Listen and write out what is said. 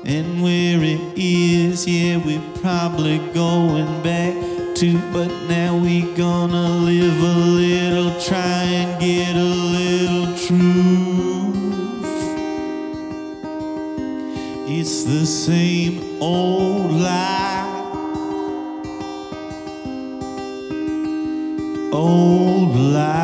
And where it is, yeah, we're probably going back to, but now we gonna live a little, try and get a little truth. It's the same old lie, old lie.